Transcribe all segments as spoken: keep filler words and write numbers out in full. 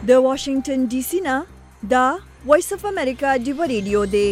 د واشنگټن ډي سي نه دا وایس اف امریکا ډیو ریډیو دی.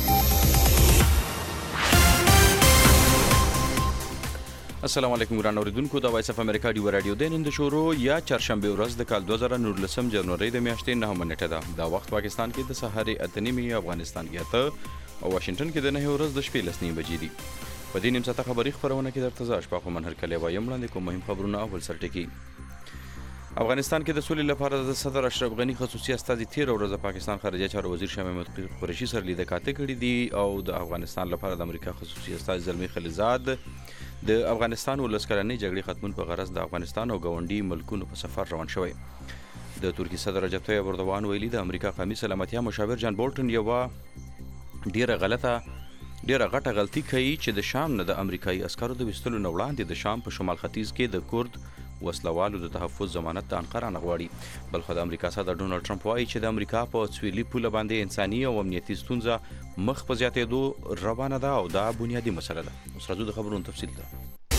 السلام علیکم ګران اوریدونکو، دا وایس اف امریکا ډیو رادیو دی. نن د شروع یا چهارشنبه ورځ د کال دوه زره نولسم جنوري د میاشتې نهمه نیټه ده. دا وخت پاکستان کې د سهار اته نیمې، افغانستان کې اته او واشنگټن کې د نهه ورځ د شپې لس نیمې بجې دي. په دې نیم ساعته خبري خبرونه کې درته زه اشفاق منهر کلی وایم. وړاندې کوم مهم خبرونه. اول سرټکی: افغانستان کې د سولې لپاره د صدر اشرف غني خصوصي استازي تیر ورځ پاکستان خارجه چارو وزیر شاه محمود قریشي سره لیدنه کاته کړې دي او د افغانستان لپاره د امریکا خصوصي استازي زلمی خلیلزاد د افغانستان ولس کلنۍ جګړې ختمون په غرض د افغانستان او ګاونډي ملکونو په سفر روان شوی. د ترکیې صدر رجب طیب اردوغان ویلي د امریکا قومي سلامتیا مشاور جان بولټن یوه ډیره غلطه ډیره غټه غلطي کوي چې د شام نه د امریکایي عسکرو د وستلو نه وړاندې د شام په شمال ختیځ کې د کورد وسلوالو د تحفظ ضمانت د انقره نه غواړي. بلخو د امریکا صدر ډونالډ ټرمپ وایي چې د امریکا په سویلي پوله باندې انساني او امنیتي ستونزه مخ په زیاتېدو روانه ده او دا بنیادي مسله ده. اوس راځو د خبرونو تفصیل ته.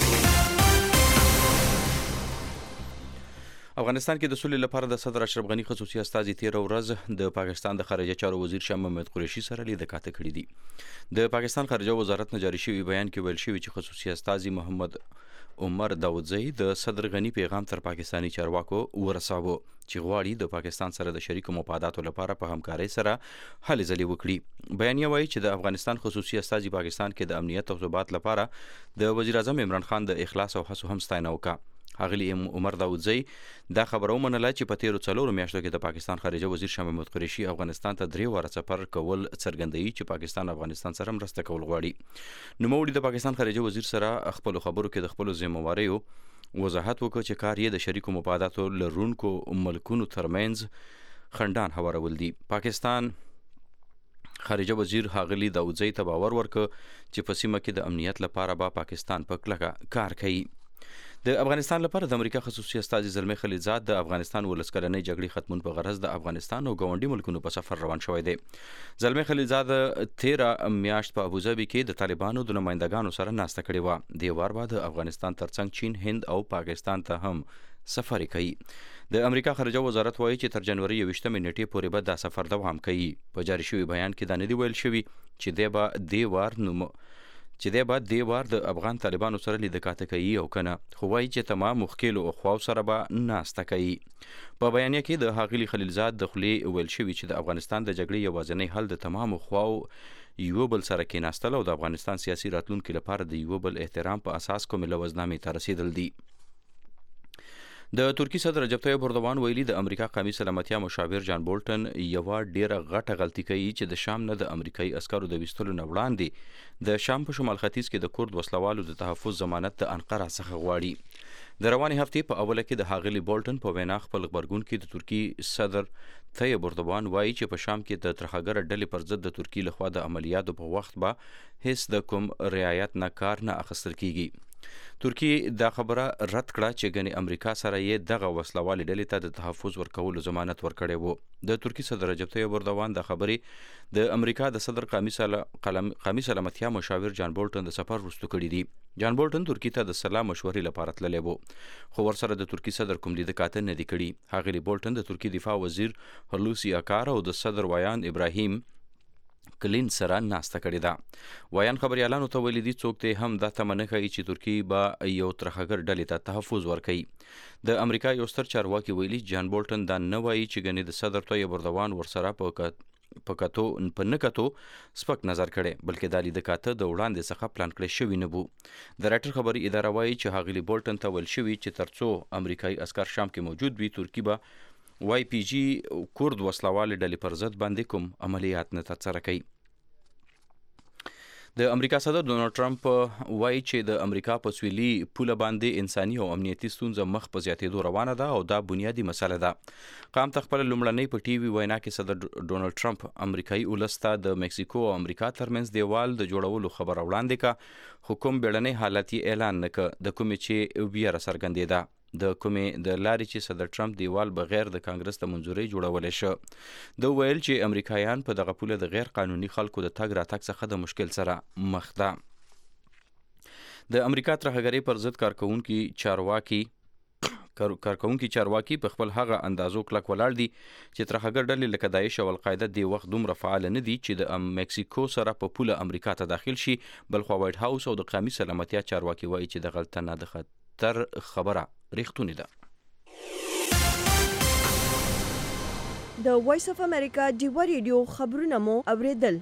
افغانستان کې د سولې لپاره د صدر اشرف غني خصوصي استازي تیر ورځ د پاکستان د خارجه چارو وزیر شاه محمود قریشي سره لیدنه کاته کړې دي. د پاکستان خارجه وزارت نه جاري شوی بیان کې ویل شوی چې خصوصي استازي محمد عمر داودزئی د صدر غني پیغام تر پاکستانی چارواکو ورساوه چې غواړي د پاکستان سره د شریکو مفاداتو لپاره په همکارۍ سره هلې ځلې وکړي. بیانیه وایي چې د افغانستان خصوصي استازي پاکستان کې د امنیت او ثبات لپاره د وزیر اعظم عمران خان د اخلاص او هڅو هم ستاینه وکړه. ښاغلي عمر داودزئی دا خبره ومنله چې په تیرو څلورو میاشتو کې د پاکستان خارجه وزیر شاه محمود قریشي افغانستان ته درې واره سفر کول څرګندوي چې پاکستان افغانستان سره مرسته کول غواړي. نوموړي د پاکستان خارجه وزیر سره خپلو خبرو کې د خپلو ذمهواریو وضاحت وکړ چې کار یې د شریکو مفاداتو لرونکو ملکونو ترمنځ خنډان هوارول دي. پاکستان خارجه وزیر ښاغلي داودزئی ته باور ورکړ چې په سیمه کې د امنیت لپاره به پاکستان په کلکه کار کوي. د افغانستان لپاره د امریکا خصوصي استازي زلمی خلیلزاد د افغانستان ولس کلنۍ جګړې ختمون په غرض د افغانستان او ګاونډي ملکونو په سفر روان شوی دی. زلمی خلیلزاد تیره میاشت په ابوظبي کې د طالبانو د نمایندګانو سره ناسته کړې وه. دې وار به د افغانستان ترڅنګ چین، هند او پاکستان ته هم سفر کوي. د امریکا خارجه وزارت وایي چې تر جنوري یوویشتمې نیټې پورې به دا سفر دوام کوي. په جاري شوي بیان کې دا نه دی ویل شوي چې دی به دې وار نوم چې دی به دې وار د افغان طالبانو سره لیدنه کاته کوي او کنه، خو وایي چې تمام مخکېلو خواو سره به ناسته کوي. په بیانیه کې د ښاغلي خلیلزاد د خولې ویل شوي چې د افغانستان د جګړې یوازینی حل د تمامو خواو یو بل سره کېناستل او د افغانستان سیاسي راتلونکي لپاره د یو بل احترام په اساس کومې لوزنامې ته رسیدل دي. د ترکیې صدر رجب طیب اردوغان ویلي د امریکا قومي سلامتیا مشاور جان بولټن یوه ډیره غټه غلطي کوي چې د شام نه د امریکایي عسکرو د ویستلو نه وړاندې د شام په شمال ختیځ کې د کورد وسلوالو د تحفظ ضمانت د انقره څخه غواړي. د روانې هفتې په اوله کې د ښاغلي بولټن په وینا خپل غبرګون کې د ترکیې صدر طیب اردوغان وایي چې په شام کې د ترهګره ډلې پر ضد د ترکیې لخوا د عملیاتو په وخت به هیڅ د کوم رعایت نه کار نه اخیستل کیږي. ترکیې دا خبره رد کړه چې ګنې امریکا سره یې دغه وسلوالې ډلې ته د تحفظ ورکولو ضمانت ورکړی و. د ترکیې صدر رجب طیب اردوغان د خبرې د امریکا د صدر قومي سلامتیا مشاور جان بولټن د سفر وروسته کړي دي. جان بولټن ترکیې ته د سلا مشورې لپاره تللی و، خو ورسره د ترکیې صدر کوم لیدنه کاته نه دي کړي. ښاغلي بولټن د ترکیې دفاع وزیر هلوسی اکار او د صدر ویان ابراهیم کلین سره ناسته کړې ده. ویان خبریالانو ته ویلي دي څوک ته هم دا تمه نه کوي چې ترکیې به یو ترهګر ډلې ته تحفظ ورکوي. د امریکا یو ستر چارواکي ویلي جان بولټن دا نه وایي چې ګنې د صدر طیب اردوغان ورسره په په کتو په نه کتو سپک نظر کړي، بلکې دا لیدنه کاته د وړاندې څخه پلان کړی شوی نه بو. د راټر خبري اداره وایي چې ښاغلي بولټن ته ویل شوي چې ترڅو امریکایي عسکر شام کې موجود وي، ترکیه به واي پی جي کورد وسلوالې ډلې پر ضد باندې کوم عملیات نه ترسره کوي. د امریکا صدر ډونالډ ټرمپ وایي چې د امریکا په سویلي پوله باندې انساني او امنیتي ستونزه مخ په زیاتېدو روانه ده او دا بنیادي مسله ده. قام ته خپل لومړنۍ په ټي وي وینا کې صدر ډونالډ ټرمپ امریکایي ولس ته د مکسیکو او امریکا ترمنځ دیوال د جوړولو خبره وړاندې کړه، خو کوم بیړنی حالت یې اعلان نه کړ، د کومې چې ویره څرګندېده. د کومې د لارې چې صدر ټرمپ دیوال بغیر د کانګرس د منظورۍ جوړولی شو. د ویل چې امریکایان په دغه پوله د غیر قانوني خلکو د تګ راتګ څخه د مشکل سره مخ ده. د امریکا ترهګرۍ پر ضد کارکوونکي چارواکي کارکونکي چارواکي په خپل هغه اندازو کلک ولاړ دي چې ترهګر ډلې لکه داعش او القاعده د وخت دومره فعال نه دي چې د مکسیکو سره په پوله امریکا ته داخل شي. بل خو وایټ هاوس او د قومي سلامتیا چارواکي وایي چې د غلطه نه د خطر خبره ریښتونی ده. د وایس اف امریکا ډیوا ریډیو خبرونه مو اوریدل.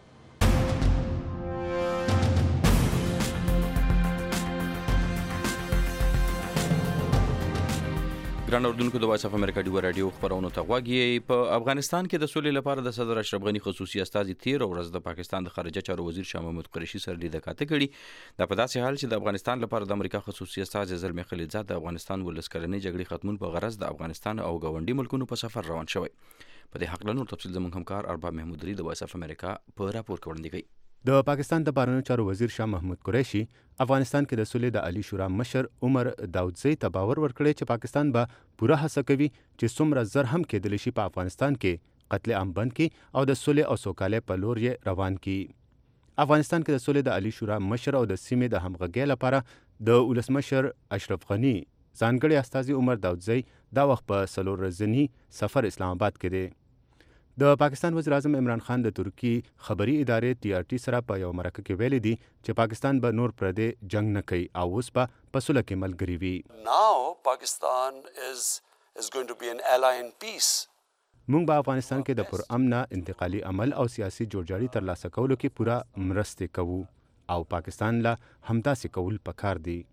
ګران اوردونکو د وایس اف امریکا ډیوا رادیو خبرونو ته غوږی. په افغانستان کې د سولې لپاره د صدر اشرف غنی خصوصي استازي تیر ورځ د پاکستان د خارجه چارو وزیر شاه محمود قریشي سره لیدنه کړې. دا په داسې حال چې د افغانستان لپاره د امریکا خصوصي استازي زلمی خلیلزاد د افغانستان ولس کلنۍ جګړې ختمون په غرض د افغانستان او ګاونډي ملکونو په سفر روان شوی. په دې حق له نور تفصیل زموږ همکار ارباب محمود علي د وایس اف امریکا په راپور کې وړاندې کوي. د پاکستان د بهرنیو چارو وزیر شاه محمود قریشي افغانستان کې د سولې د عالی شورا مشر عمر داودزی ته باور ورکړی چې پاکستان به پوره هڅه کوي چې څومره زر هم کېدلی شي په افغانستان کې قتل عام بند کړي او د سولې او سوکالۍ په لور یې روان کړي. افغانستان کې د سولې د عالی شورا مشر او د سیمې د همغږۍ لپاره د ولسمشر اشرف غنی ځانګړي استازي عمر داودزی دا وخت په څلور ورځني سفر اسلام آباد کې دی. د پاکستان وزیر اعظم عمران خان د ترکی خبري ادارې ټي آر ټي سره په یو مرکه کې ویلي دي چې پاکستان به نور پردې جنگ نه کوي او اوس به په صلح کې ملګری وي. Now Pakistan is is going to be an ally in peace. موږ به افغانستان کې د پر امنه انتقالي عمل او سیاسي جوړجاړي ترلاسه کولو کې پوره مرستې کوو او پاکستان له همداسې کول پکار دي.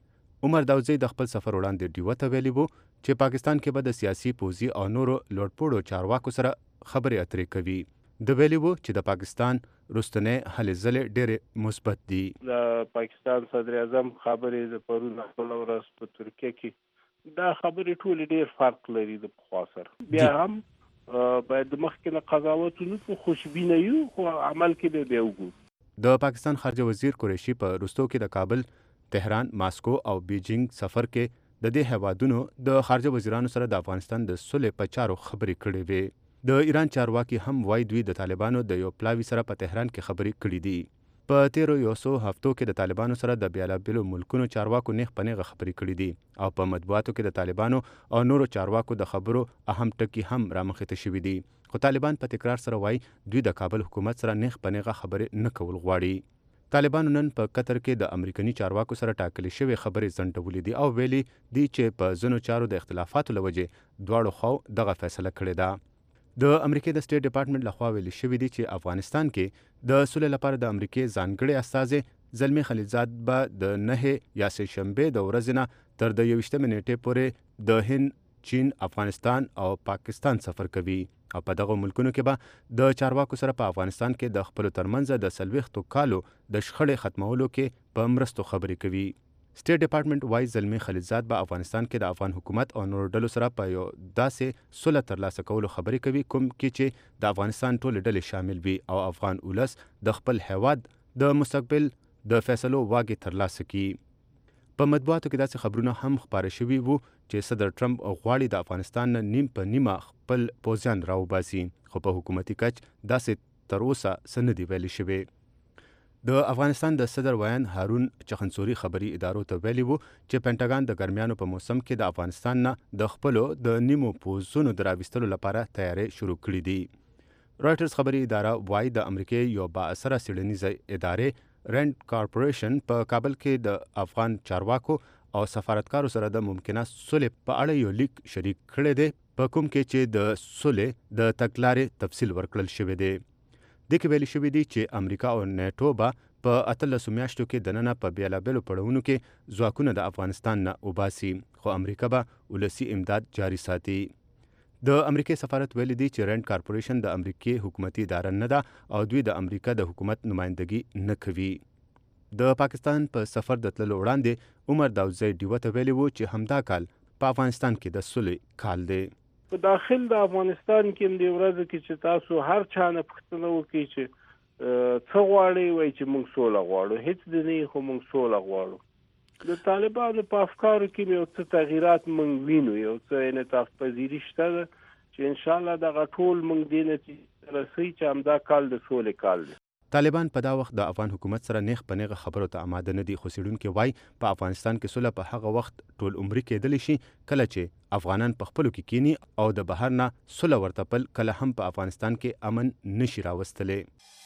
عمر داودزی د خپل سفر وړاندې ډیوه ته ویلي وو چې پاکستان کې به د سیاسي پوځي او نورو لوړپوړو چارواکو سره خبرې اترې کوي. د ویلي وو چې د پاکستان رستنې هلې ځلې ډېرې مثبت دي. د پاکستان صدر اعظم خبرې د پرون خپل ورځ په ترکیه کې دا خبرې ټولې ډېر فرق لري د پخوا سره. بیا هم باید د مخکې نه قضاوت ونکړو، خوشبینه یو خو عمل کې به بیا وګورو. د پاکستان خارجه وزیر قریشي په وروستو کې د کابل، تهران، ماسکو او بیجینګ سفر کې د دې هیوادونو د خارجه وزیرانو سره د افغانستان د صلح په چارو خبرې کړې وې. د ایران چارواکي هم وایي دوی د طالبانو د یو پلاوي سره په تهران کې خبرې کړې دي. په تیرو یو څو هفتو کې د طالبانو سره د بیلابیلو ملکونو چارواکو نیغ په نیغه خبرې کړې دي او په مطبوعاتو کې د طالبانو او نورو چارواکو د خبرو اهم ټکي هم رامخته شوي دي. خو طالبان په تکرار سره وایي دوی د کابل حکومت سره نیغ په نیغه خبرې نه کول غواړي. طالبانو نن په قطر کې د امریکایي چارواکو سره ټاکلې شوې خبرې ځنډولې دي او ویلي دي چې په ځینو چارو د اختلافاتو له وجې دواړو خواو دغه فیصله کړې ده. د امریکای د سټیټ ډپارټمنټ لخوا ویلي شوي دي چې افغانستان کې د سولې لپاره د امریکای ځانګړي استازی زلمی خلیلزاد به د نهه یا سه شنبې د ورځې نه تر د یویشتمې نیټې پورې د هند، چین، افغانستان او پاکستان سفر کوي او په دغه ملکونو کې به د چارواکو سره په افغانستان کې د خپلو ترمنځ د څلوېښتو کالو د شخړې ختمولو کې په مرستو خبرې کوي. سټیټ ډپارټمنټ وايي زلمی خلیلزاد به افغانستان کې د افغان حکومت او نورو ډلو سره په یو داسې صلح ترلاسه کولو خبرې کوي کوم کې چې د افغانستان ټولې ډلې شامل وي او افغان ولس د خپل هیواد د مستقبل د فیصلو واګې ترلاسه کړي. په مطبوعاتو کې داسې خبرونه هم خپاره شوي وو چې صدر ټرمپ غواړي د افغانستان نه نیم په نیمه خپل پوځیان راوباسي، خو په حکومتي کچ داسې تر اوسه څه نه دي ویلي شوي. د افغانستان د صدر ویان هارون چخنسوري خبري ادارو ته ویلي وو چې پینټاګان د ګرمیانو په موسم کې د افغانستان نه د خپلو د نیمو پوځونو د راویستلو لپاره تیاری شروع کړي دي. رایټرز خبري اداره وايي د امریکای یو با اثره څېړنیزه ادارې رینډ کارپوریشن په کابل کې د افغان چارواکو او سفارتکارو سره د ممکنه صلح په اړه یو لیک شریک کړی دی په کوم کې چې د صلح د تګلارې تفصیل ورکړل شوی دی. د کې ویل شوی دی چې امریکا او نیټو به په اتلسو میاشتو کې دننه په بیلابیلو پړاوونو کې ځواکونه د افغانستان نه وباسي، خو امریکا به ولسي امداد جاري ساتي. د امریکای سفارت ویلي دی چې رینډ کارپوریشن د امریکای حکومتي اداره نه ده او دوی د امریکا د حکومت نمائندګي نه کوي. د پاکستان په سفر د تللو وړاندې عمر داودزی ډیوه ته ویلي وو چې همدا کال په افغانستان کې د صلح کال دی. په داخل د افغانستان کې د ورځې کې چې تاسو هر چا نه پوښتنه وکړئ چې څه غواړئ، وایي چې موږ سوله غواړو، هیڅ دې نه خو موږ سوله غواړو. د طالبانو په افکارو کې یو څه تغییرات موږ وینو، یو څه انعطاف پذیري شته ده چې انشاءالله دغه ټول موږ دې نتیجې ته رسوي چې همدا کال د سولې کال دی. طالبان په دا وخت د افغان حکومت سره نیغ په نیغه خبرو ته آماده نه دي، خو څېړونکي وایي په افغانستان کې سوله په هغه وخت ټول عمري کېدلی شي کله چې افغانان په خپلو کې کینی او د بهر نه سوله ورته پل کله هم په افغانستان کې امن نشي راوستلی.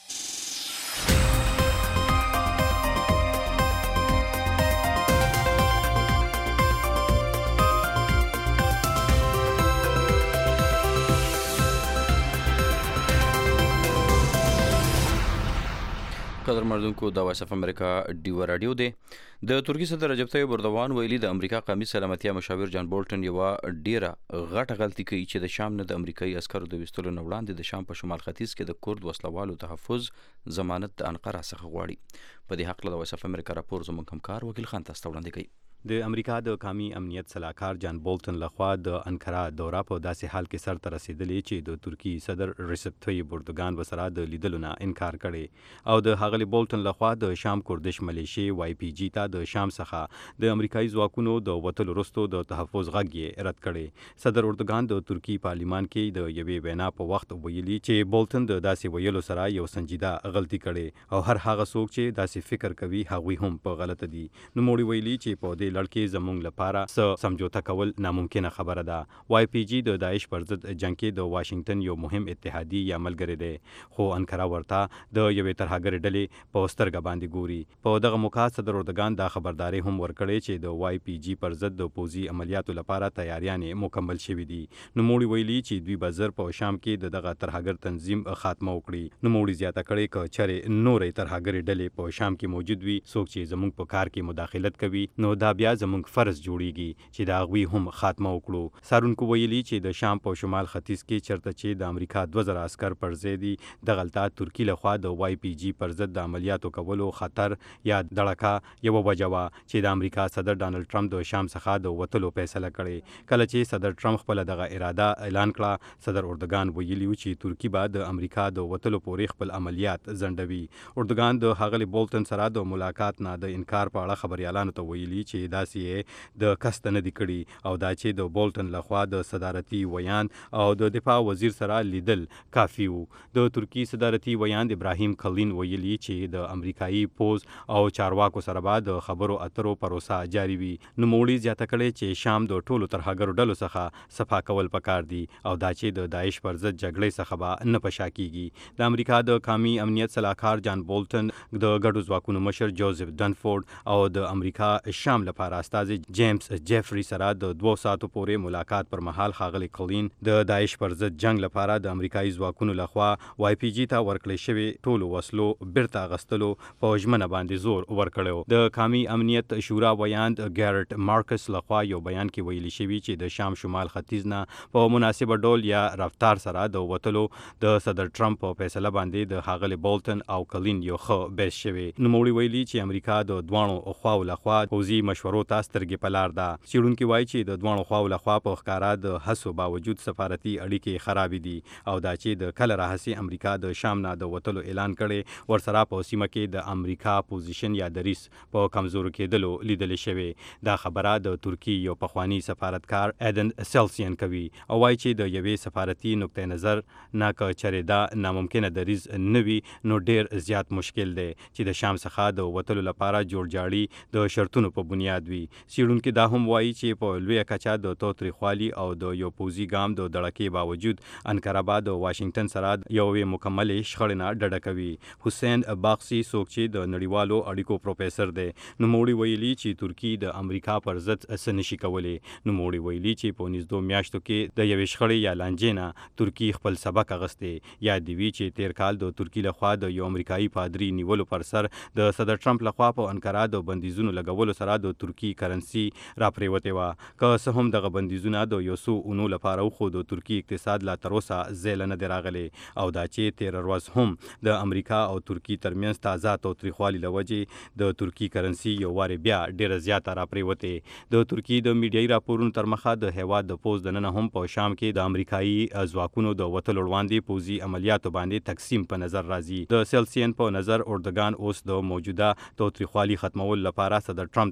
قدر مردونکو د وایس اف امریکا ډیو رادیو دی. د ترکی صدر رجب طیب اردوغان ویلي د امریکا قومي سلامتیا مشاور جان بولټن یو ډیره غټه غلطي کوي چې د شام نه د امریکایي عسکرو د وستلو نه وړاندې د شام په شمال ختیځ کې د کورد وسلوالو تحفظ ضمانت د انقره څخه غواړي. په دې حق له وایس اف امریکا راپور زموږ همکار وکیل خان تاسو وړاندې کوي. د امریکا د قومي امنیت صلاحکار جان بولټن لخوا د انقره دوره په داسې حال کې سر ته رسیدلې چې د ترکی صدر رجب طیب اردوغان وسره د لیدلو نه انکار کړي او د ښاغلي بولټن لخوا د شام کوردش ملیشي وای پی جی ته د شام څخه د امریکایي ځواکونو د وتلو وروسته د تحفظ غږ یې رد کړي. صدر اردوغان د ترکی پارلیمان کې د یوې وینا په وخت ویلي چې بولټن د داسې ویلو سره یو سنجیده غلطي کړي او هر هغه څوک چې داسې فکر کوي هغوی هم په غلطه دي. نوموړي ویلي چې په دې لړ کې زموږ لپاره څه سمجوته کول ناممکنه خبره ده. وای پی جی د داعش پر ضد جنگ کې د واشنگټن یو مهم اتحادي یا ملګری دی، خو انقره ورته د یوې ترهګرې ډلې په سترګه باندې ګوري. په دغه موقع صدر اردوغان دا خبرداری هم ورکړې چې د وای پی جی پر ضد د پوځي عملیاتو لپاره تیاریانې مکمل شوې دي. نوموړي ویلي چې دوی به زر په شام کې د دغه ترهګر تنظیم خاتمه وکړي. نوموړي زیاته کړې که چېرې نورې ترهګرې ډلې په شام کې موجود وي، څوک چې زموږ په کار کې مداخلت کوي، نو دا بیا زموږ فرض جوړیږي چې دا غوي هم خاتمه وکړو. سارونکو ویلي چې د شام په شمال ختیځ کې چرته چې د امریکا دوه زره عسكر پر ځای دي، د غلطه ترکی لخوا د وای پی جی پر ضد د عملیاتو کولو خطر یا دړکه یو وجه وه چې د امریکا صدر ډانلډ ټرمپ د شام څخه د وتلو فیصله کړې. کله چې صدر ټرمپ خپل دغه اراده اعلان کړه، صدر اردوغان ویلي چې ترکی به د امریکا د وتلو پورې خپل عملیات ځنډوي. اردوغان د ښاغلي بولټن سره د ملاقات نه د انکار په اړه خبريالانو ته ویلي چې داسې د کست نه دی کړي او دا چې د بولټن لخوا د صدارتي ویان او د دفاع وزیر سره لیدل کافي وو. د ترکی صدارتي ویان ابراهیم کلین ویلي چې د امریکایي پوز او چارواکو سره به د خبرو اترو پروسه جاري وي. نوموړي زیاته کړې چې شام د ټولو ترهګرو ډلو څخه صفا کول پکار دي او دا چې د داعش پر ضد جګړې څخه به نه پشا کیږي. د امریکا د قومي امنیت صلاحکار جان بولټن د ګډو ځواکونو مشر جوزف ډنفورد او د امریکا شام لپاره استازي جیمز جیفری سره د دوه ساعتو پورې ملاقات پر مهال ښاغلي کلین د داعش پر ضد جنگ لپاره د امریکایي ځواکونو لخوا وای پی جی ته ورکړل شوی ټولو وسلو بیرته اغستلو په ژمنه باندې زور ورکړو. د قومي امنیت شورا ویاند ګارټ مارکس لخوا یو بیان کې ویلي شوی چې د شام شمال ختیځ نه په مناسب ډول یا رفتار سره د وتلو د صدر ټرمپ په فیصله باندې د ښاغلي بولټن او کلین یو ښه بیس شوی. نوموړي ویلي چې امریکا د دوانو خواو لخوا پوځي مشورو ته سترګې په لار ده. څېړونکي وایي چې د دوانو خواو لخوا په ښکاره د هڅو باوجود سفارتي اړیکې خرابې دي او دا چې د کله راهسې امریکا د شام نه د وتلو اعلان کړي، ورسره په سیمه کې د امریکا پوزیشن یا دریس په کمزورو کېدلو لیدل شوی. دا خبره د ترکی یو پخوانی سفارتکار ایدن سیلسین کوي او وایي چې د یوې سفارتي نقطه نظر نه که چېرې دا ناممکنه دریز نه وي، نو ډیر زیات مشکل دی چې د شام څخه د وتلو لپاره جوړجاړي د شرطونو په بنیاد وي. څېړونکي دا هم وایي چې په لویه کچه د تاوتریخوالي او د یو پوځي ګام د دړکې باوجود انقره به د واشنگټن سره یوې مکملې شخړې نه ډډه کوي. حسین باغسي څوک چې د نړیوالو اړیکو پروفیسر دی، نوموړي ویلي چې ترکی د امریکا پر ضد څه نشي کولی. نوموړي ویلي چې په نږدې میاشتو کې د یوې شخړې یا لانجې نه ترکی خپل سبق اخیستی. یا دی وی چې تیر کال د ترکی لخوا د یو امریکایي پادری نیولو پر سر د صدر ټرمپ لخوا په انقره د بندیزونو لګولو سره د ترکی کرنسي راپریوتې وه. که څه هم دغه بندیزونه د یو څو اونو لپاره خو د ترکی اقتصاد لا تر اوسه زیله نه دی راغلی او دا چې تېره ورځ هم د امریکا او ترکی ترمنځ تازه تاوتریخوالي له وجې د ترکی کرنسي یو وارې بیا ډېره زیاته راپریوتې. د ترکی د میډیایي راپورونو تر مخه د هېواد د پوځ دننه هم په شام کې د امریکایي ځواکونو د وتلو وړاندې پوځي عملیاتو باندې تقسیم په نظر راځي. د سیلسین په نظر اردوغان اوس د موجوده تاوتریخوالي ختمولو لپاره صدر ټرمپ ته سترګې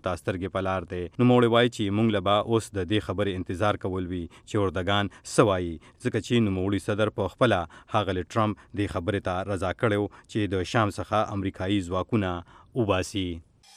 سترګې په لار دی. نوموړی وایي چې موږ له به اوس د دې خبرې انتظار کول وي چې اردوګان څه وایي، ځکه چې نوموړي صدر په خپله ښاغلی ټرمپ دې خبرې ته رضا کړی و چې د شام څخه امریکایي ځواکونه وباسي.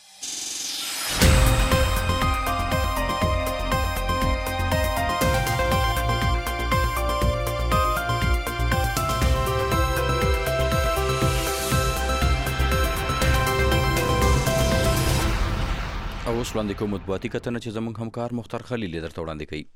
اوس وړاندې کوم مطبوعاتي کتنه چې زموږ همکار مختار خلیل درته وړاندې کوي.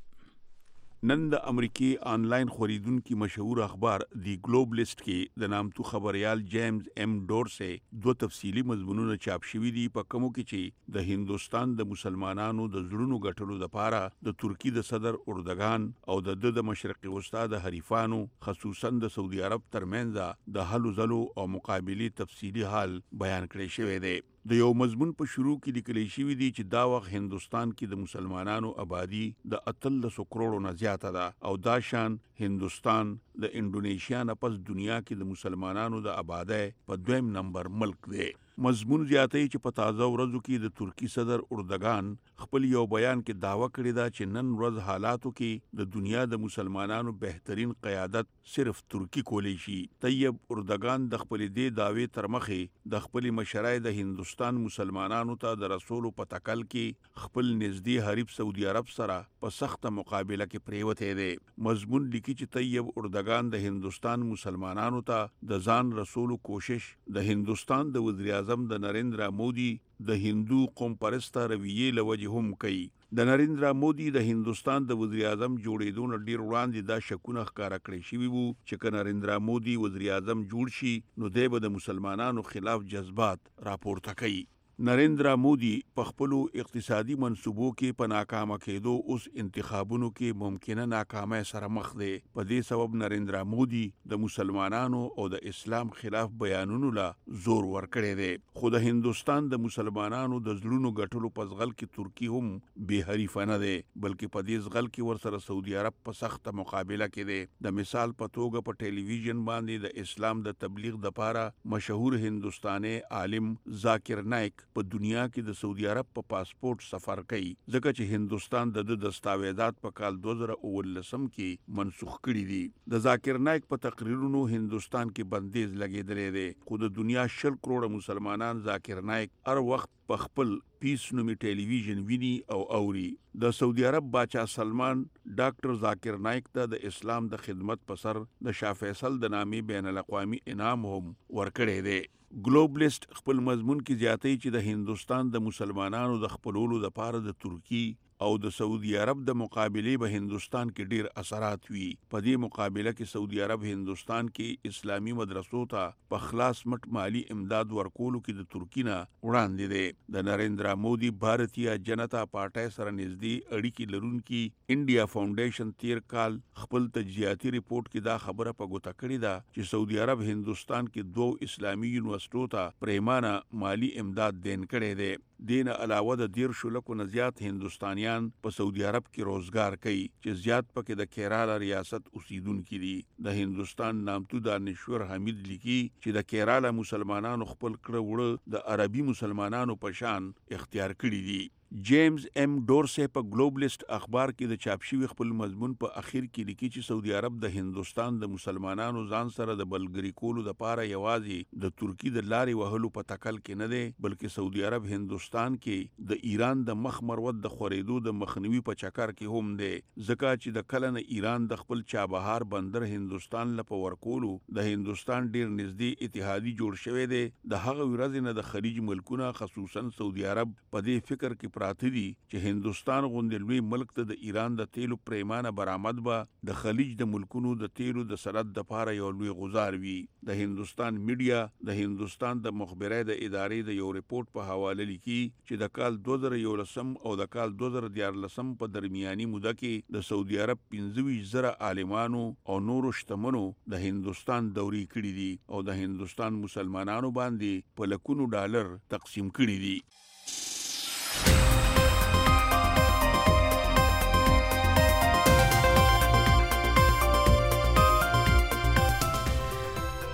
نن د امریکای آنلاین خوریدونکو مشهور اخبار دی ګلوبلیسټ کې د نامتو خبريال جیمز ایم ډورسي دوه تفصیلی مضمونونه چاپ شوي دي په کومو کې چې د هندستان د مسلمانانو د زړونو ګټلو لپاره د ترکی د صدر اردوګان او د د مشرقي وسطا د حریفانو خصوصا د سعودي عرب ترمنځ د هلو ځلو او مقابله تفصیلی حال بیان کړی شوی دی. د یو مضمون په شروع کې لیکل شوی دی چې دا وخت هندستان کې د مسلمانانو آبادی د اتلسو کروڑو نه زیاته ده او دا شان هندستان د انډونیشیا نه پس دنیا کې د مسلمانانو د آبادی په دویم نمبر ملک دی. مضمون زیاتوي چې په تازه ورځو کې د ترکی صدر اردوګان خپل یو بیان کې داوا کړې ده چې نن ورځ حالاتو کې د دنیا د مسلمانانو بهترین قیادت صرف ترکی کولی شي. طیب اردوګان د خپل دې داوی تر مخې د خپل مشرای د هندستان مسلمانانو ته د رسولو په تکل کې خپل نږدې حریف سعودي عرب سره په سخته مقابله کې پریوته دی. مضمون لیکي چې طیب اردوګان د هندستان مسلمانانو ته د ځان رسولو کوشش د هندستان د وزیر اعظم د نریندرا مودي د هندو قوم پرسته رویې لوجه هم کوي. د نریندرا مودي د هندستان د وزیر اعظم جوړېدو نه ډیر وړاندې دا شکونه ښکارا کړی شوي وو چې که نریندرا مودي وزیر اعظم جوړ شي نو دی به د مسلمانانو خلاف جذبات راپورته کوي. نریندرا مودي په خپل اقتصادي منصوبو کې په ناکامه کېدو اوس انتخابونو کې ممکنه ناکامۍ سره مخ دی. په دې سبب نریندرا مودي د مسلمانانو او د اسلام خلاف بیانونو لا زور ورکړی دی. خو د هندستان د مسلمانانو د زړونو ګټلو په ځغل کې ترکی هم بې حریفه نه دی، بلکې په دې ځغل کې ورسره سعودي عرب په سخته مقابله کې دی. د مثال په توګه په ټلویزیون باندې د اسلام د تبلیغ دپاره مشهور هندستاني عالم ذاکر نایک په دنیا کې د سعودي عرب په پاسپورت سفر کوي، ځکه چې هندستان د د دستاویزات په کال دوه زره اوولسم کې منسوخ کړي دي. د ذاکر نایک په تقریرونو هندستان کې بندیز لګېدلی دی، خو د دنیا شل کروڑه مسلمانان ذاکر نایک هر وخت په خپل پیس نومي ټلویزیون ویني او اوري. د سعودي عرب باچا سلمان ډاکټر ذاکر نایک ته د اسلام د خدمت په سر د شاه فیصل د نامې بین الاقوامي انعام هم ورکړی دی. ګلوبلیسټ خپل مضمون کې زیاتوي چې د هندستان د مسلمانانو د خپلولو لپاره د ترکی او د سعودي عرب د مقابله به هندستان کې ډیر اثرات وي. په دې مقابله کې سعودي عرب هندستان کې اسلامي مدرسو ته په خلاص مټ مالی امداد ورکولو کې د ترکی نه وړاندې دی. د نریندرا مودي بھارتیا جنتا پارټۍ سره نږدې اړیکې لرونکي انډیا فاونډیشن تیر کال خپل تجزیاتي ریپورت کې دا خبره په ګوته کړې ده چې سعودي عرب هندستان کې دوه اسلامي یونیورسيټو ته پریمانه مالی امداد دین کړی دی. دین علاوه د دیر شلکو نه زیات هندستانیان په سعودي عرب کې روزګار کوي چې زیات پکې د کیرالا ریاست اوسیدونکي دي. د هندستان نامتو دانشور حمید لیکي چې د کیرالا مسلمانانو خپل کړه وړه د عربي مسلمانانو په شان اختیار کړي دي. جیمز ایم ډورسي په ګلوبلیسټ اخبار کې د چاپ شوي خپل مضمون په اخر کې لیکي چې سعودي عرب د هندستان د مسلمانانو ځان سره د بلګری کولو لپاره یوازې د ترکی د لارې وهلو په تکل کې نه دی، بلکې سعودي عرب هندستان کې د ایران د مخ مروت د خورېدو د مخنیوي په چکر کې هم دی، ځکه چې د کله نه ایران د خپل چابهار بندر هندستان لپاره ورکولو د هندستان ډیر نږدې اتحادي جوړ شوی دی. د هغه ورځې نه د خلیج ملکونه خصوصا سعودي عرب په دې فکر کې پراته دي چې هندستان غوندې لوی ملک ته د ایران د تیلو پریمانه برآمد به د خلیج د ملکونو د تیلو د صنعت دپاره یو لوی غزار وي. د هندستان میډیا د هندستان د مخبرۍ د ادارې د یو ریپورت په حواله لیکي چې د کال دوه زره یولسم او د کال دوه زره دیارلسم په درمیاني موده کې د سعودي عرب پنځه ویشت زره عالمانو او نورو شتمنو د هندستان دوري کړي دي او د هندستان مسلمانانو باندې په لکونو ډالر تقسیم کړي دي.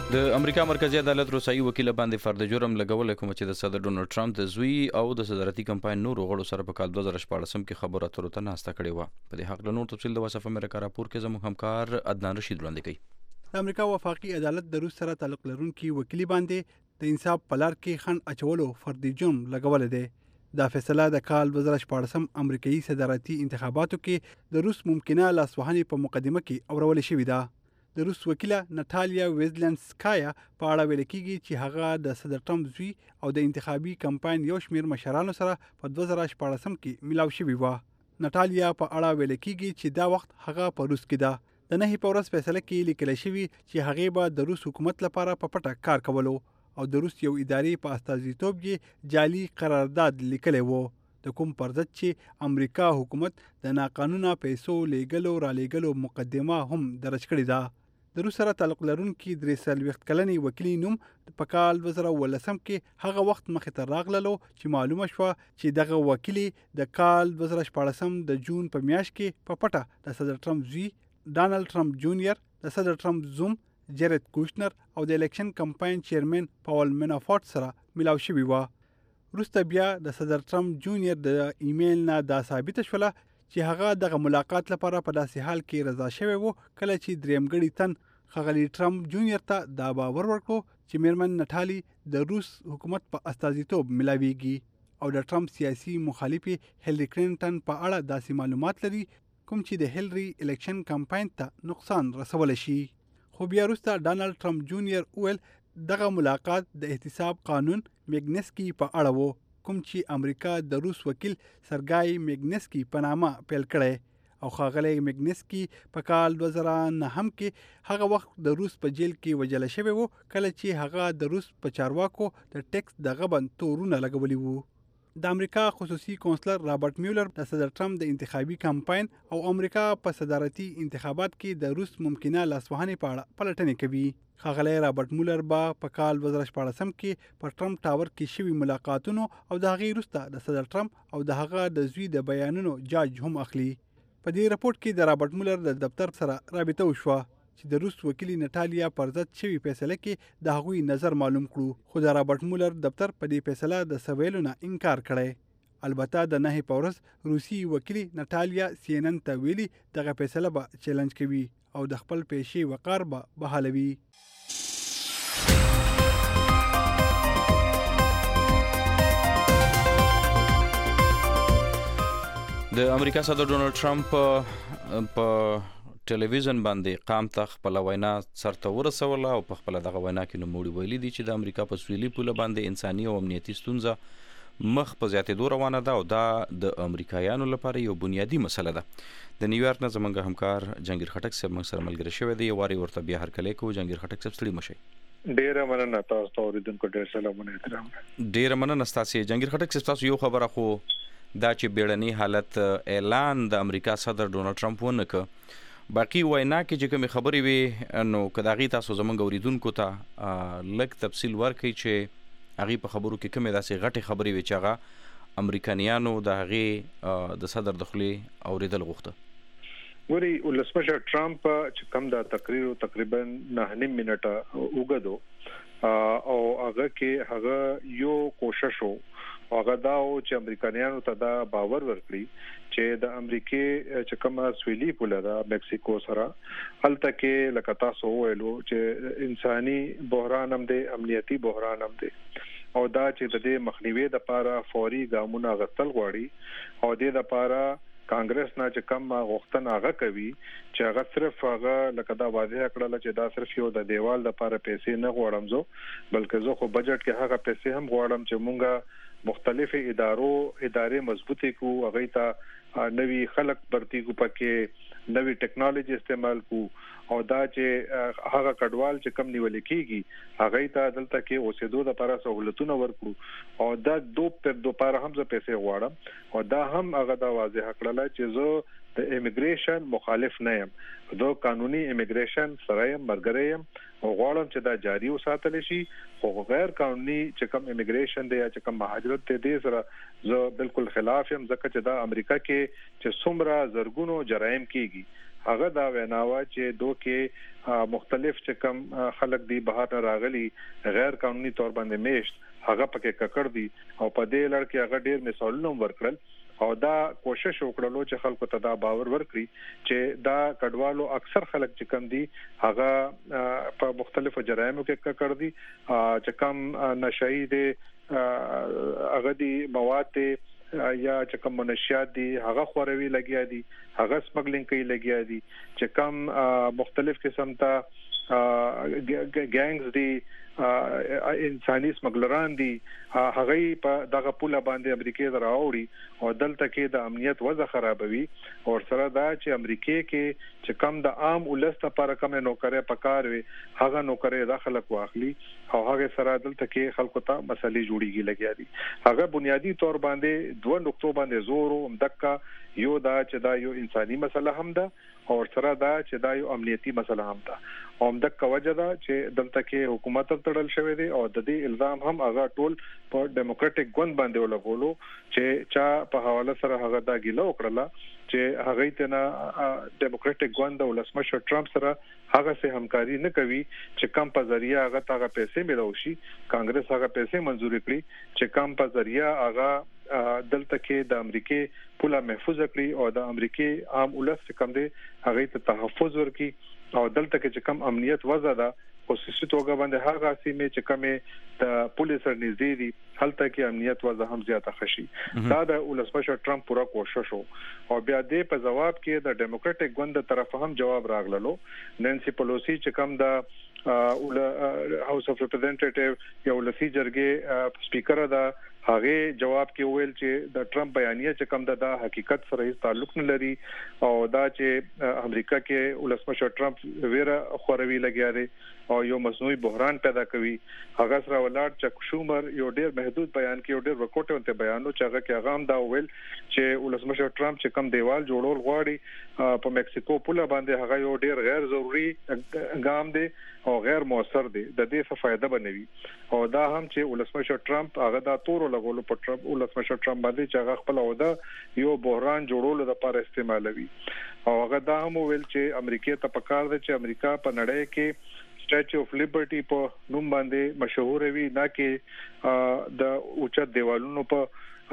د امریکا مرکزی عدالت روسایي وکیل باندې فرد جرم لګول کوم چې د صدر ډونالد ټرمپ د زوی او د صدارتي کمپاین نورو غړو سره په کال دوه زره شپاړس کې خبرو اترو ته ناسته کړې و. په دې حق له نور تفصیل د وایس اف امریکا راپور کې زموږ همکار عدنان رشید وړاندې کوي. د امریکا وفاقي عدالت د روس سره تعلق لرونکي وکیل باندې د انصاف په لار کې خنډ اچولو فردي جرم لګول دی. دا فیصله د کال دوه زره شپاړس امریکایي صدارتي انتخاباتو کې د روس ممکنه لاسوهنې په مقدمه کې اورول شوې ده. د روس وکیله ناتالیا ویزلنسکایا په اړه ویل کېږي چې هغه د صدر ټرمپ زوی او د انتخابي کمپاین یو شمېر مشرانو سره په دوه زره شپاړس کې ملاو شوی و. ناتالیا په اړه ویل کېږي چې دا وخت هغه په روس کې ده. د نهي په ورځ فیصله کې لیکل شوی چې هغه به د روس حکومت لپاره په پټه کار کولو او د روس یو ادارې په استازیتوب کې جعلي قرارداد لیکلی و، د کوم پر ضد چې امریکا حکومت د ناقانونه پیسو لیږلو را لیږلو مقدمه هم درج کړې ده. د روس سره تعلق لرونکي درې څلوېښت کلنې وکیلي نوم په کال دوه زره اوولسم کې هغه وخت مخې ته راغللو چې معلومه شوه چې دغه وکیلي د کال دوه زره شپاړسم د جون په میاشت کې په پټه د صدر ټرمپ زوی ډانلډ ټرمپ جونیئر، د صدر ټرمپ زوم جیرد کوشنر او د الیکشن کمپاین چیرمن پاول منافورت سره ملاو شوي وه. وروسته بیا د صدر ټرمپ جونیئر د ایمیل نه دا ثابته شوله چې هغه دغه ملاقات لپاره په داسې حال کې رضا شوی و کله چې درېمګړي تن ښاغلي ټرمپ جونیئر ته دا باور ورکړو چې میرمن نټالي د روس حکومت په استازیتوب ملاویږي او د ټرمپ سیاسي مخالفې هیلری کلینټن په اړه داسې معلومات لري کوم چې د هیلری الیکشن کمپاین ته نقصان رسولی شي. خو بیا وروسته ډانلډ ټرمپ جونیئر وویل دغه ملاقات د احتساب قانون میګنسکي په اړه و کوم چې امریکا د روس وکیل سرګای میګنسکي په نامه پیل کړی او ښاغلی میګنسکي په کال دوه زره نهم کې هغه وخت د روس په جیل کې وژل شوی و کله چې هغه د روس په چارواکو د ټیکس د غبن تورونه لګولي وو. د امریکا خصوصي کونسلر رابرټ میولر د صدر ټرمپ د انتخابي کمپاین او امریکا په صدارتي انتخابات کې د روس ممکنه لاسوهنې په اړه پلټنې کوي. ښاغلی رابرټ مولر به په کال دوه زره شپاړسم کې پر ټرمپ ټاور کې شوي ملاقاتونو او د هغې وروسته د صدر ټرمپ او د هغه د زوی د بیانونو جاج هم اخلي. په دې راپورټ کې د رابرټ مولر د دفتر سره رابطه وشوه چې د روس وکیلي نټالیا پر ضد شوي فیصله کې د هغوی نظر معلوم کړو، خو د رابرټ مولر دفتر په دې فیصله د څه ویلو نه انکار کړی. البته د نهي په ورځ روسي وکیلي نټالیا سی ان ان ته ویلي دغه فیصله به چیلنج کوي او د خپل پیشې وقار به بحالوي. د امریکا صدر ډونالد ټرمپ په ټلویزیون باندې قام ته خپل وینا سرته ورسوله او په خپل دغه وینا کې نوموړي ویلي دي چې د امریکا په سویلي پوله باندې انساني او امنیتي ستونزه مخ په زیاتېدو روانه ده او دا د امریکایانو لپاره یو بنیادي مسله ده. د نیویارک نه زموږ همکار جهانگیر خټک صاحب موږ سره ملګری شوی دی. یو وارې ورته بیا هرکلی کوو. جهانگیر خټک صاحب ستړي مه شئ. ډیره مننه تاسو ته اوریدونکو ډېر سلامونه احترام. ډیره مننه ستاسې. جهانگیر خټک صاحب تاسو یو خبره خو دا چې بیړني حالت اعلان د امریکا صدر ډونالد ټرمپ ونه کړ، باقي وینا کې چې کومې خبرې وي نو که د هغې تاسو زموږ اوریدونکو ته لږ تفصیل ورکړئ چې هغې په خبرو کې کومې داسې غټې خبرې وي چې هغه امریکایانو د هغې د صدر د خولې اورېدل غوښته. ګوري ولسمشر ټرمپ چې کوم دا تقریر تقریبا نه نیم منټه وګدو او هغه کې هغه یو کوشش وو هغه دا او چې امریکایانو ته دا باور ورکړي چې د امریکای چې کومه سویلي پوله ده مکسیکو سره هلته کې لکه تاسو ویلو چې انساني بحران هم دی، امنیتي بحران هم دی او دا چې د دې مخنیوي لپاره فوري ګامونه غوښتل غواړي او د دې لپاره کانګرس نه چې کوم غوښتنه هغه کوي چې هغه صرف هغه لکه دا واضح کړل چې دا صرف یو د دیوال لپاره پیسې نه غواړم زه بلکې زه خو بجټ کې هغه پیسې هم غواړم چې مونږه مختلفه ادارو ادارې مضبوطی کو هغه ته نوی خلق برتی کو پکې نوی ټیکنالوژي استعمال کو او دا چې هغه کډوال چې کم نیول کیږي هغه ته دلته کې اوسېدو د لپاره سہولتونه ورکړو او دا دو پر دو لپاره هم ز پیسې غواړم او دا هم هغه دا واضح کړل چې زه د ایمیګریشن مخالف نه یم، زه قانوني ایمیګریشن سره یم، مرګره یم او غواړم چې دا جاری وساتل شي، خو غیر قانوني چې کوم ایمیګریشن دی یا چې کوم مهاجرت دی سره زه بالکل خلاف یم ځکه چې دا امریکا کې چې څومره زرګونو جرایم کیږي هغه دا ویناوه چې دوی مختلف چې کم خلک دی بهر نه راغلي غیر قانوني تور باندې میشت هغه پکې ککړ دي او په دې لړ کې هغه ډیر مثالونه ورکړل او دا کوشش وکړلو چې خلکو ته دا باور ورکړي چې دا کډوالو اکثر خلک چې کم دي هغه په مختلفو جرایمو کې ککړ دي چې کم نشئی دي هغه دي مواد دي یا چې کوم منشیات دي هغه خوروي لګیا دي هغه سمګلینګ کوي لګیا دي چې کوم مختلف قسم ته ګانګز دي انساني سمګلران دي هغه په دغه پوله باندې امریکای دراوړي او دلته کې د امنیت وضع خرابوي او سره دا چې امریکای کې چې کم د عام ولست لپاره کوم نوکرې پکار وي هغه نوکرې داخله واخلي او هغه سره دلته کې خلکو ته مسلې جوړیږي لګیا دي هغه بنیادی تور باندې دوه نقطو باندې زور او دقه یو دا چې دا یو انساني مسله هم ده او سره دا چې دا یو امنیتي مسله هم ده او دقه وجه ده چې دلته کې حکومت تړل شوی دی او د دې الزام هم هغه ټول په ډیموکراټک ګوند باندې ولګولو چې چا په حواله سره هغه دا ګیله وکړه چې هغه ته نه ډیموکراټک ګوند او ولسمشر ټرمپ سره هغه سه همکاري نه کوي چې کم په ذریعہ هغه تاغه پیسې ملو شي کانګرس هغه پیسې منزور کړي چې کم په ذریعہ هغه دلته کې د امریکای پوله محفوظ کړي او د امریکای عام ولس کم دي هغه ته تحفظ ورکړي او دلته کې چې کم امنیت وضع ده خصوصي توګه باندې هغه سیمه چې کمه د پولیس سره نږدې دي هلته کې امنیت وضع هم زیاته خشي دا د ولسمشر ټرمپ پورا کوشش او بیا دې په جواب کې د ډیموکراټک ګوند طرف هم جواب راغللو نانسي پلوسی چې کم د هاوس اف ریپرزینټیټیو یو لسی جرګې سپیکر دا هغه جواب کې ویل چې د ټرمپ بیانیه چې کوم د حقیقت سره هیڅ تعلق نه لري او دا چې امریکا کې ولسمشر ټرمپ ویره خوروي لګیا دی او یو مصنوعي بحران پیدا کوي هغه سره ولادت چک شومر یو ډیر محدود بیان کې یو ډیر وکټونته بیانو چې هغه کې هغه هم دا ویل چې ولسمشر ټرمپ چې کوم دیوال جوړول غواړي په مکسیکو پوله باندې هغه یو ډیر غیر ضروري اقدام دی او غیر موثر دی د دې څه فائدہ بنوي او دا هم چې ولسمشر ټرمپ هغه دا تور لګولو په ټرمپ ولسمشر ټرمپ باندې چې هغه خپل اوده یو بحران جوړولو لپاره استعمالوي او هغه دا هم ویل چې امریکا ته پکار دی چې امریکا په نړۍ کې سټیچو اف لیبرټي په نوم باندې مشهور وي نه کې د اوچت دیوالونو په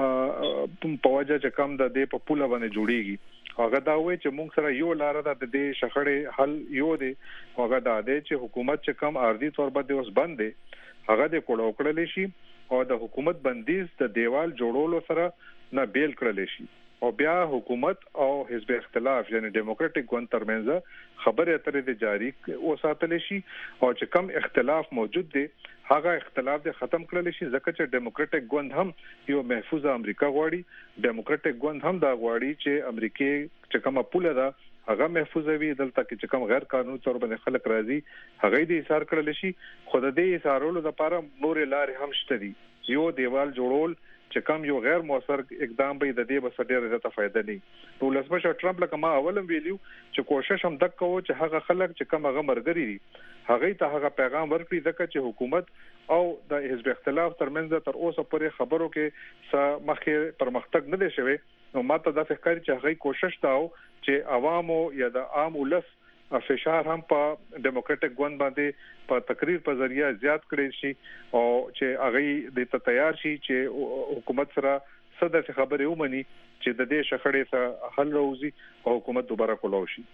په وجه چې کم د دې په پوله باندې جوړیږي هغه دا وایي چې موږ سره یو لار ده د دې شخړې حل یو دی هغه دا دی چې حکومت چې کم ارضي تور باندې اوس بند دی هغه د کوړو کړل شي او د حکومت بندیز د دیوال جوړولو سره نه بیل کړل شي او بیا حکومت او حزب اختلاف یعنی ډیموکراټک ګوند ترمنځ خبرې اترې د جاری او ساتل شي او چې کم اختلاف موجود دی هغه اختلاف د ختم کړل شي ځکه چې ډیموکراټک ګوند هم یو محفوظه امریکا غواړي ډیموکراټک ګوند هم دا غواړي چې امریکای چې کومه پوله ده هغه محفوظ وي دلته کې چې کوم غیر قانوني تور باندې خلک راځي هغه دې ایثار کړل شي خو د دې ایثارولو لپاره نور لارې هم شته دي یو دیوال جوړول چې کوم یو غیر موثر اقدام به د دې بس ډېر زیاته فائدہ نه نو ولسمشر ټرمپ لکه ما اولم ویلیو چې کوشش هم دک کوو چې هغه خلک چې کوم هغه مرګري دي هغه ته هغه پیغام ورکړي ځکه چې حکومت او د حزب اختلاف ترمنځ تر اوسه پورې خبرو کې س مخې پرمختګ نه دی شوی نو ماته دا فکر چې هغه کوشش تاو چې عوامو یا د عام ولس فشار هم په ډیموکراټک ګوند باندې په تقریر په ذریعہ زیات کړی شي او چې هغه د ته تیار شي چې حکومت سره صدر خبرې ومني چې د دې شخړې سره حل راوځي او حکومت دوباره کولای شي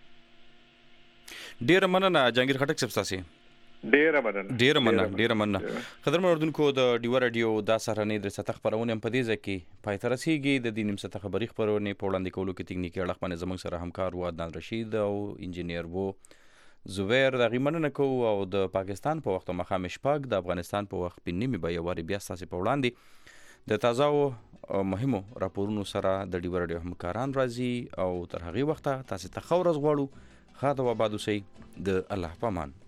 ډیر مننه جنگیر خټک صاحب تاسو ډیر مننه ډیر مننه ډیر مننه قدرمن اردوونکو د ډیو رادیو د سهارنۍ د سطح خبرونه په دې ځکه پای تر رسیدي د دې نیم سطح خبري خبرونه په وړاندې کولو کې تکنیکی اړه باندې زموږ سره همکار و عدنان رشید او انجینیر وو زویر د غیمنه کو او د پاکستان په وخت مخامخ شپږ د افغانستان په وخت په نیمه به یواري بیا تاسو په وړاندې د تازه او مهمو راپورونو سره د ډیو رادیو همکاران راځي او تر هغه وخت تاسو ته خورز غواړو خاطر و بعد سي د الله پامان